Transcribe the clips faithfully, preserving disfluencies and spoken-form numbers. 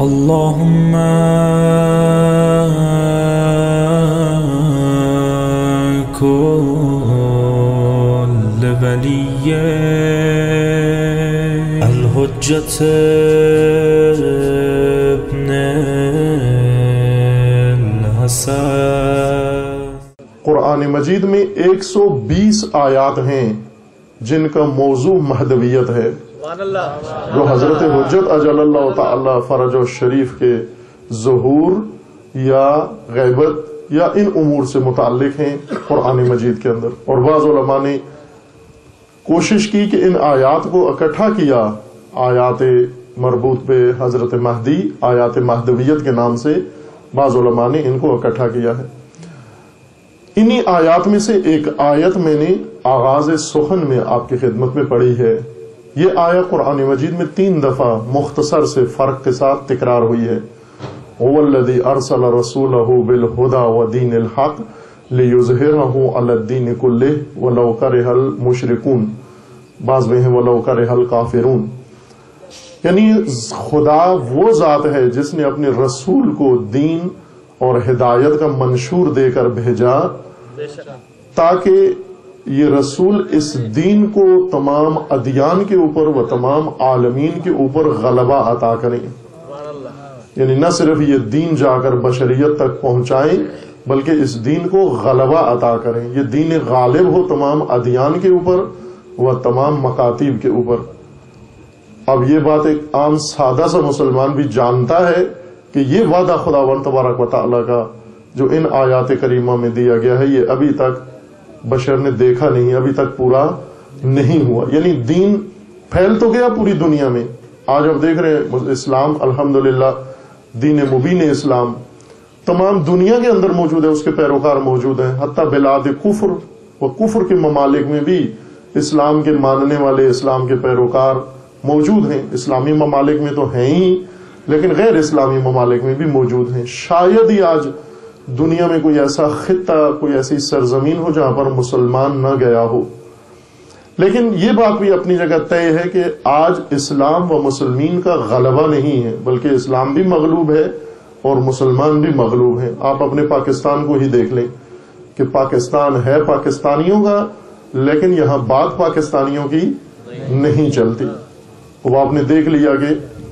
اللهم كل ولي الحجة ابن الحسن۔ قرآن مجید میں ایک سو بیس آیات ہیں جن کا موضوع مہدویت ہے، جو حضرت حجت اجل اللہ تعالی فرج و شریف کے ظہور یا غیبت یا ان امور سے متعلق ہیں قرآن مجید کے اندر۔ اور بعض علماء نے کوشش کی کہ ان آیات کو اکٹھا کیا، آیات مربوط پہ حضرت مہدی، آیات مہدویت کے نام سے بعض علماء نے ان کو اکٹھا کیا ہے۔ انہی آیات میں سے ایک آیت میں نے آغاز سخن میں آپ کی خدمت میں پڑھی ہے۔ یہ آیت قرآن مجید میں تین دفعہ مختصر سے فرق کے ساتھ تکرار ہوئی ہے۔ هو الذی ارسل رسولہ بالہدی ودین الحق لیظہرہ علی الدین کلہ ولو کرہ المشرکون، بعض میں ہے ولو کرہ الکافرون، یعنی خدا وہ ذات ہے جس نے اپنے رسول کو دین اور ہدایت کا منشور دے کر بھیجا تاکہ یہ رسول اس دین کو تمام ادیان کے اوپر و تمام عالمین کے اوپر غلبہ عطا کریں، یعنی نہ صرف یہ دین جا کر بشریت تک پہنچائیں بلکہ اس دین کو غلبہ عطا کریں، یہ دین غالب ہو تمام ادیان کے اوپر و تمام مکاتیب کے اوپر۔ اب یہ بات ایک عام سادہ سا مسلمان بھی جانتا ہے کہ یہ وعدہ خداوند تبارک و تعالیٰ کا جو ان آیات کریمہ میں دیا گیا ہے یہ ابھی تک بشر نے دیکھا نہیں، ابھی تک پورا نہیں ہوا، یعنی دین پھیل تو گیا پوری دنیا میں۔ آج اب دیکھ رہے ہیں اسلام الحمدللہ دین مبین اسلام تمام دنیا کے اندر موجود ہے، اس کے پیروکار موجود ہیں، حتیٰ بلاد کفر و کفر کے ممالک میں بھی اسلام کے ماننے والے، اسلام کے پیروکار موجود ہیں۔ اسلامی ممالک میں تو ہیں ہی لیکن غیر اسلامی ممالک میں بھی موجود ہیں۔ شاید ہی آج دنیا میں کوئی ایسا خطہ، کوئی ایسی سرزمین ہو جہاں پر مسلمان نہ گیا ہو۔ لیکن یہ بات بھی اپنی جگہ طے ہے کہ آج اسلام و مسلمین کا غلبہ نہیں ہے بلکہ اسلام بھی مغلوب ہے اور مسلمان بھی مغلوب ہیں۔ آپ اپنے پاکستان کو ہی دیکھ لیں کہ پاکستان ہے پاکستانیوں کا لیکن یہاں بات پاکستانیوں کی نہیں چلتی۔ وہ آپ نے دیکھ لیا کہ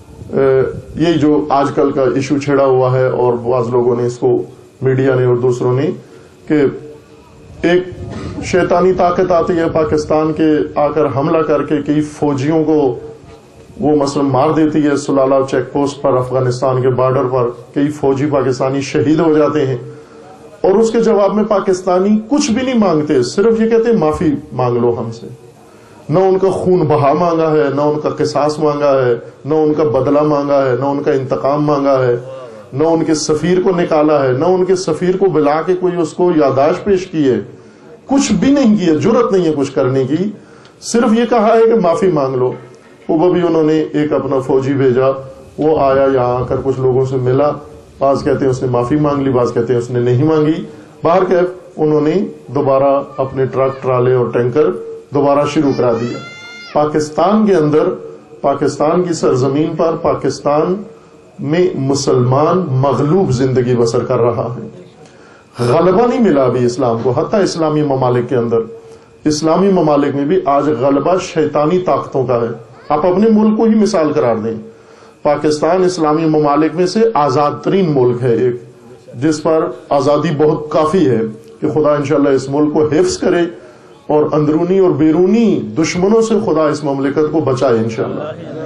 یہ جو آج کل کا ایشو چھڑا ہوا ہے اور بعض لوگوں نے اس کو، میڈیا نے اور دوسروں نے، کہ ایک شیطانی طاقت آتی ہے پاکستان کے آ کر حملہ کر کے کئی فوجیوں کو وہ مثلا مار دیتی ہے، سلالہ چیک پوسٹ پر افغانستان کے بارڈر پر کئی فوجی پاکستانی شہید ہو جاتے ہیں، اور اس کے جواب میں پاکستانی کچھ بھی نہیں مانگتے، صرف یہ کہتے ہیں معافی مانگ لو ہم سے۔ نہ ان کا خون بہا مانگا ہے، نہ ان کا قصاص مانگا ہے، نہ ان کا بدلہ مانگا ہے، نہ ان کا انتقام مانگا ہے، نہ ان کے سفیر کو نکالا ہے، نہ ان کے سفیر کو بلا کے کوئی اس کو یادداشت پیش کی ہے، کچھ بھی نہیں کیا، جرت نہیں ہے کچھ کرنے کی، صرف یہ کہا ہے کہ معافی مانگ لو۔ وہ بھی انہوں نے ایک اپنا فوجی بھیجا، وہ آیا یہاں آ کر کچھ لوگوں سے ملا، بعض کہتے ہیں اس نے معافی مانگ لی، بعض کہتے ہیں اس نے نہیں مانگی، باہر کیف انہوں نے دوبارہ اپنے ٹرک ٹرالے اور ٹینکر دوبارہ شروع کرا دیا۔ پاکستان کے اندر، پاکستان کی سرزمین پر، پاکستان میں مسلمان مغلوب زندگی بسر کر رہا ہے، غلبہ نہیں ملا ابھی اسلام کو۔ حتیٰ اسلامی ممالک کے اندر، اسلامی ممالک میں بھی آج غلبہ شیطانی طاقتوں کا ہے۔ آپ اپنے ملک کو ہی مثال قرار دیں، پاکستان اسلامی ممالک میں سے آزاد ترین ملک ہے ایک، جس پر آزادی بہت کافی ہے کہ خدا انشاءاللہ اس ملک کو حفظ کرے اور اندرونی اور بیرونی دشمنوں سے خدا اس مملکت کو بچائے انشاءاللہ۔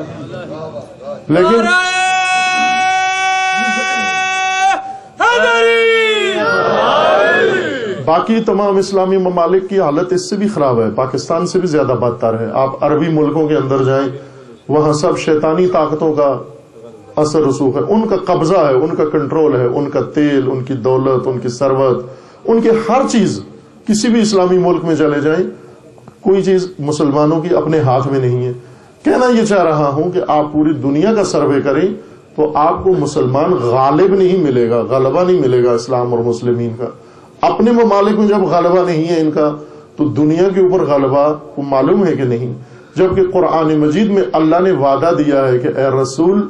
لیکن باقی تمام اسلامی ممالک کی حالت اس سے بھی خراب ہے، پاکستان سے بھی زیادہ بدتر ہے۔ آپ عربی ملکوں کے اندر جائیں، وہاں سب شیطانی طاقتوں کا اثر رسوخ ہے، ان کا قبضہ ہے، ان کا کنٹرول ہے، ان کا تیل، ان کی دولت، ان کی ثروت، ان کی ہر چیز۔ کسی بھی اسلامی ملک میں چلے جائیں، کوئی چیز مسلمانوں کی اپنے ہاتھ میں نہیں ہے۔ کہنا یہ چاہ رہا ہوں کہ آپ پوری دنیا کا سروے کریں تو آپ کو مسلمان غالب نہیں ملے گا، غلبہ نہیں ملے گا اسلام اور مسلمین کا۔ اپنے ممالک میں جب غلبہ نہیں ہے ان کا تو دنیا کے اوپر غلبہ کو معلوم ہے کہ نہیں؟ جبکہ قرآن مجید میں اللہ نے وعدہ دیا ہے کہ اے رسول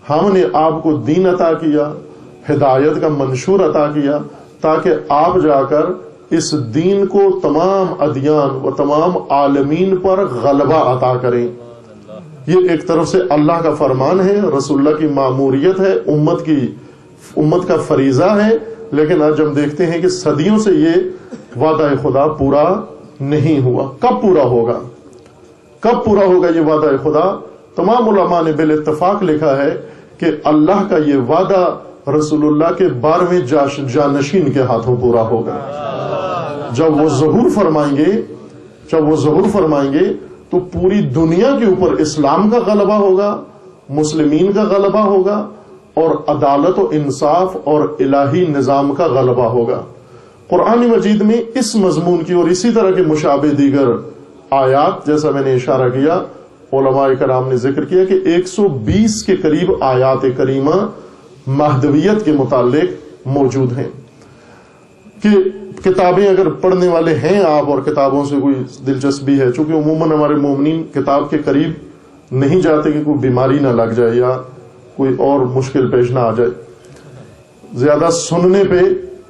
ہم نے آپ کو دین عطا کیا، ہدایت کا منشور عطا کیا، تاکہ آپ جا کر اس دین کو تمام ادیان و تمام عالمین پر غلبہ عطا کریں۔ یہ ایک طرف سے اللہ کا فرمان ہے، رسول اللہ کی ماموریت ہے، امت کی امت کا فریضہ ہے، لیکن آج ہم دیکھتے ہیں کہ صدیوں سے یہ وعدہ خدا پورا نہیں ہوا۔ کب پورا ہوگا؟ کب پورا ہوگا یہ وعدہ خدا؟ تمام علماء نے بالاتفاق لکھا ہے کہ اللہ کا یہ وعدہ رسول اللہ کے بارہویں جانشین کے ہاتھوں پورا ہوگا۔ جب وہ ظہور فرمائیں گے جب وہ ظہور فرمائیں گے تو پوری دنیا کے اوپر اسلام کا غلبہ ہوگا، مسلمین کا غلبہ ہوگا، اور عدالت و انصاف اور الہی نظام کا غلبہ ہوگا۔ قرآن مجید میں اس مضمون کی اور اسی طرح کے مشابہ دیگر آیات، جیسا میں نے اشارہ کیا، علماء کرام نے ذکر کیا کہ ایک سو بیس کے قریب آیات کریمہ مہدویت کے متعلق موجود ہیں۔ کہ کتابیں اگر پڑھنے والے ہیں آپ اور کتابوں سے کوئی دلچسپی ہے، چونکہ عموماً ہمارے مومنین کتاب کے قریب نہیں جاتے کہ کوئی بیماری نہ لگ جائے یا کوئی اور مشکل پیش نہ آ جائے، زیادہ سننے پہ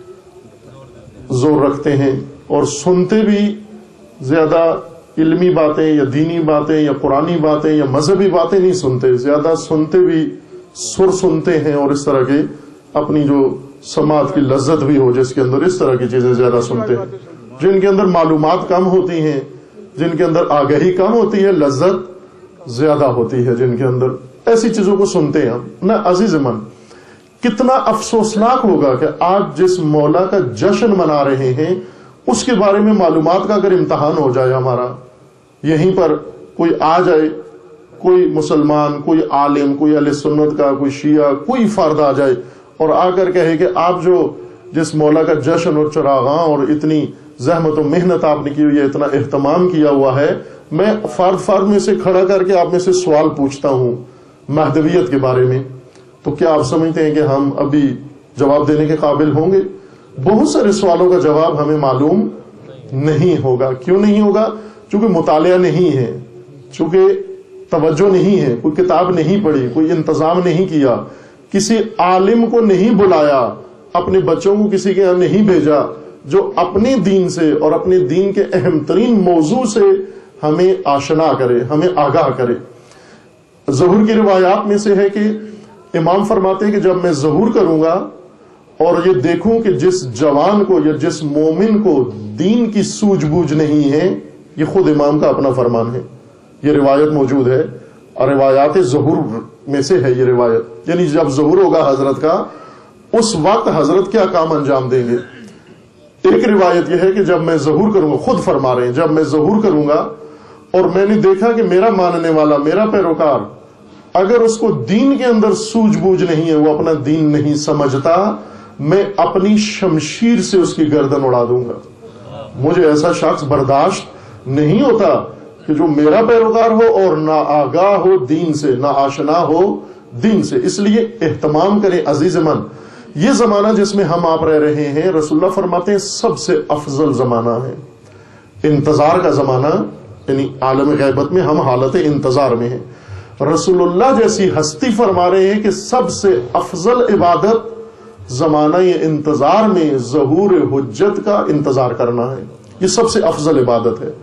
زور رکھتے ہیں، اور سنتے بھی زیادہ علمی باتیں یا دینی باتیں یا قرآنی باتیں یا مذہبی باتیں نہیں سنتے، زیادہ سنتے بھی سر سنتے ہیں، اور اس طرح کے اپنی جو سماعت کی لذت بھی ہو جس کے اندر، اس طرح کی چیزیں زیادہ سنتے ہیں، جن کے اندر معلومات کم ہوتی ہیں، جن کے اندر آگہی کم ہوتی ہے، لذت زیادہ ہوتی ہے جن کے اندر، ایسی چیزوں کو سنتے ہیں ہم۔ نہ عزیز من، کتنا افسوسناک ہوگا کہ آج جس مولا کا جشن منا رہے ہیں اس کے بارے میں معلومات کا اگر امتحان ہو جائے ہمارا، یہیں پر کوئی آ جائے، کوئی مسلمان، کوئی عالم، کوئی اہل سنت کا، کوئی شیعہ، کوئی فرد آ جائے اور آ کر کہے کہ آپ جو جس مولا کا جشن اور چراغاں اور اتنی زحمت و محنت آپ نے کی ہوئی ہے، اتنا اہتمام کیا ہوا ہے، میں فرد فرد میں سے کھڑا کر کے آپ میں سے سوال پوچھتا ہوں مہدویت کے بارے میں، تو کیا آپ سمجھتے ہیں کہ ہم ابھی جواب دینے کے قابل ہوں گے؟ بہت سارے سوالوں کا جواب ہمیں معلوم نہیں ہوگا۔ کیوں نہیں ہوگا؟ چونکہ مطالعہ نہیں ہے، چونکہ توجہ نہیں ہے، کوئی کتاب نہیں پڑھی، کوئی انتظام نہیں کیا، کسی عالم کو نہیں بلایا، اپنے بچوں کو کسی کے یہاں نہیں بھیجا جو اپنے دین سے اور اپنے دین کے اہم ترین موضوع سے ہمیں آشنا کرے، ہمیں آگاہ کرے۔ ظہور کی روایات میں سے ہے کہ امام فرماتے ہیں کہ جب میں ظہور کروں گا اور یہ دیکھوں کہ جس جوان کو یا جس مومن کو دین کی سوجھ بوجھ نہیں ہے، یہ خود امام کا اپنا فرمان ہے، یہ روایت موجود ہے، اور روایات ظہور میں سے ہے یہ روایت، یعنی جب ظہور ہوگا حضرت کا، اس وقت حضرت کیا کام انجام دیں گے۔ ایک روایت یہ ہے کہ جب میں ظہور کروں گا، خود فرما رہے ہیں، جب میں ظہور کروں گا اور میں نے دیکھا کہ میرا ماننے والا، میرا پیروکار، اگر اس کو دین کے اندر سوجھ بوجھ نہیں ہے، وہ اپنا دین نہیں سمجھتا، میں اپنی شمشیر سے اس کی گردن اڑا دوں گا۔ مجھے ایسا شخص برداشت نہیں ہوتا کہ جو میرا پیروکار ہو اور نہ آگاہ ہو دین سے، نہ آشنا ہو دین سے۔ اس لیے اہتمام کریں عزیز من، یہ زمانہ جس میں ہم آپ رہ رہے ہیں، رسول اللہ فرماتے ہیں سب سے افضل زمانہ ہے، انتظار کا زمانہ، یعنی عالم غیبت میں ہم حالت انتظار میں ہیں۔ رسول اللہ جیسی ہستی فرما رہے ہیں کہ سب سے افضل عبادت زمانہ یہ انتظار میں ظہور حجت کا انتظار کرنا ہے، یہ سب سے افضل عبادت ہے۔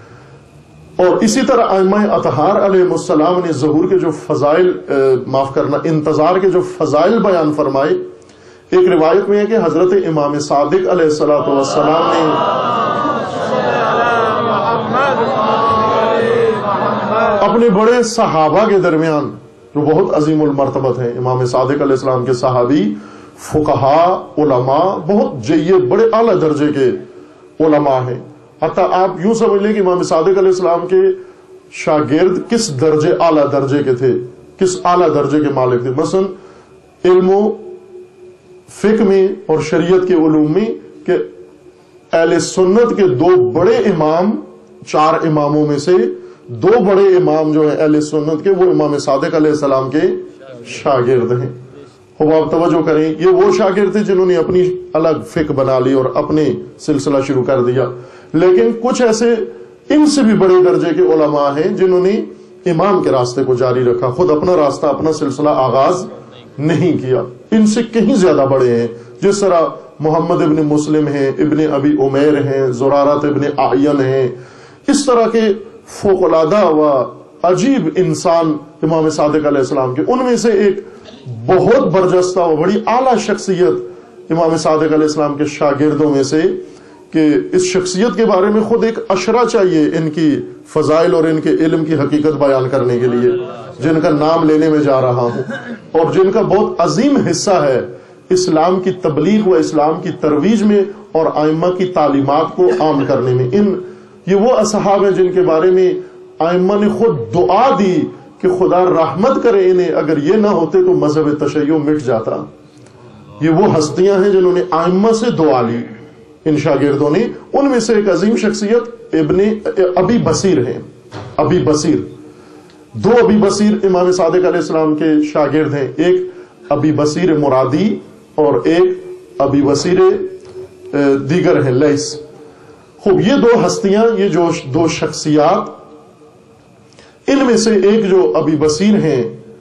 اور اسی طرح ائمہ اطہار علیہ السلام نے ظہور کے جو فضائل معاف کرنا انتظار کے جو فضائل بیان فرمائے، ایک روایت میں ہے کہ حضرت امام صادق علیہ الصلوۃ والسلام نے اپنے بڑے صحابہ کے درمیان جو بہت عظیم المرتبت ہیں، امام صادق علیہ السلام کے صحابی، فقہاء، علماء، بہت جید بڑے اعلیٰ درجے کے علماء ہیں۔ حتیٰ آپ یوں سمجھ لیں کہ امام صادق علیہ السلام کے شاگرد کس درجے اعلیٰ درجے کے تھے، کس اعلیٰ درجے کے مالک تھے۔ مثلا علم و فقہ میں اور شریعت کے علوم میں کہ اہل سنت کے دو بڑے امام، چار اماموں میں سے دو بڑے امام جو ہیں اہل سنت کے، وہ امام صادق علیہ السلام کے شاگرد ہیں۔ اب آپ توجہ کریں، یہ وہ شاگرد تھے جنہوں نے اپنی الگ فقہ بنا لی اور اپنے سلسلہ شروع کر دیا، لیکن کچھ ایسے ان سے بھی بڑے درجے کے علماء ہیں جنہوں نے امام کے راستے کو جاری رکھا، خود اپنا راستہ اپنا سلسلہ آغاز نہیں کیا۔ ان سے کہیں زیادہ بڑے ہیں، جس طرح محمد ابن مسلم ہیں، ابن ابی عمیر ہیں، زرارت ابن اعین ہیں، اس طرح کے فوق العادہ و عجیب انسان امام صادق علیہ السلام کے، ان میں سے ایک بہت برجستہ و بڑی اعلیٰ شخصیت امام صادق علیہ السلام کے شاگردوں میں سے، کہ اس شخصیت کے بارے میں خود ایک اشرا چاہیے ان کی فضائل اور ان کے علم کی حقیقت بیان کرنے کے لیے، جن کا نام لینے میں جا رہا ہوں اور جن کا بہت عظیم حصہ ہے اسلام کی تبلیغ و اسلام کی ترویج میں اور ائمہ کی تعلیمات کو عام کرنے میں۔ ان یہ وہ اصحاب ہیں جن کے بارے میں ائمہ نے خود دعا دی کہ خدا رحمت کرے انہیں، اگر یہ نہ ہوتے تو مذہب تشیع مٹ جاتا۔ یہ وہ ہستیاں ہیں جنہوں نے ائمہ سے دعا لی ان شاگردوں نے۔ ان میں سے ایک عظیم شخصیت ابن ابی بصیر ہیں۔ ابی بصیر، دو ابی بصیر امام صادق علیہ السلام کے شاگرد ہیں، ایک ابی بصیر مرادی اور ایک ابی بصیر دیگر ہیں لیس۔ خوب، یہ دو ہستیاں، یہ جو دو شخصیات، ان میں سے ایک جو ابی بصیر ہیں،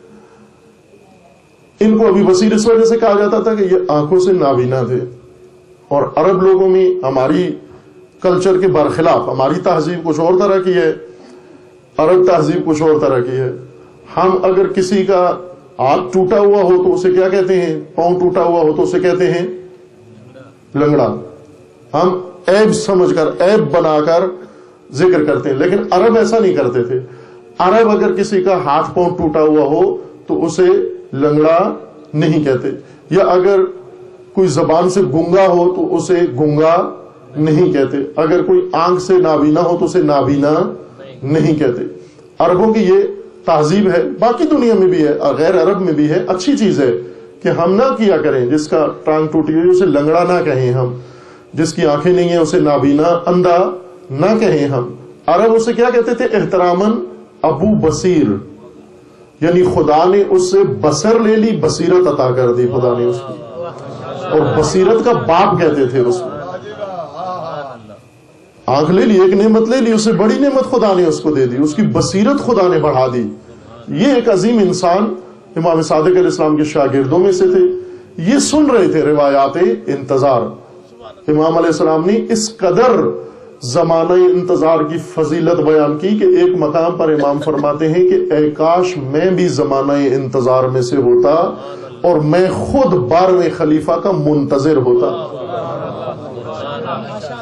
ان کو ابی بصیر اس وجہ سے کہا جاتا تھا کہ یہ آنکھوں سے نابینا تھے، اور عرب لوگوں میں ہماری کلچر کے برخلاف ہماری تہذیب کچھ اور طرح کی ہے، عرب تہذیب کچھ اور طرح کی ہے۔ ہم اگر کسی کا ہاتھ ٹوٹا ہوا ہو تو اسے کیا کہتے ہیں؟ پاؤں ٹوٹا ہوا ہو تو اسے کہتے ہیں لنگڑا۔ ہم عیب سمجھ کر، عیب بنا کر ذکر کرتے ہیں، لیکن عرب ایسا نہیں کرتے تھے۔ عرب اگر کسی کا ہاتھ پاؤں ٹوٹا ہوا ہو تو اسے لنگڑا نہیں کہتے، یا اگر کوئی زبان سے گنگا ہو تو اسے گنگا نہیں کہتے، اگر کوئی آنکھ سے نابینا ہو تو اسے نابینا نہیں کہتے۔ عربوں کی یہ تہذیب ہے، باقی دنیا میں بھی ہے، غیر عرب میں بھی ہے۔ اچھی چیز ہے کہ ہم نہ کیا کریں، جس کا ٹانگ ٹوٹی ہوئی اسے لنگڑا نہ کہیں ہم، جس کی آنکھیں نہیں ہیں اسے نابینا، اندھا نہ کہیں ہم۔ عرب اسے کیا کہتے تھے؟ احتراماً ابو بصیر، یعنی خدا نے اس سے بصر لے لی، بصیرت عطا کر دی خدا نے اس کی، اور بصیرت کا باپ کہتے تھے اس کو۔ آنکھ لے لی، ایک نعمت لے لی، اسے بڑی نعمت خدا نے اس کو دے دی، اس کی بصیرت خدا نے بڑھا دی۔ یہ ایک عظیم انسان امام صادق علیہ السلام کے شاگردوں میں سے تھے۔ یہ سن رہے تھے روایات انتظار۔ امام علیہ السلام نے اس قدر زمانہ انتظار کی فضیلت بیان کی کہ ایک مقام پر امام فرماتے ہیں کہ اے کاش میں بھی زمانہ انتظار میں سے ہوتا اور میں خود بارہویں خلیفہ کا منتظر ہوتا۔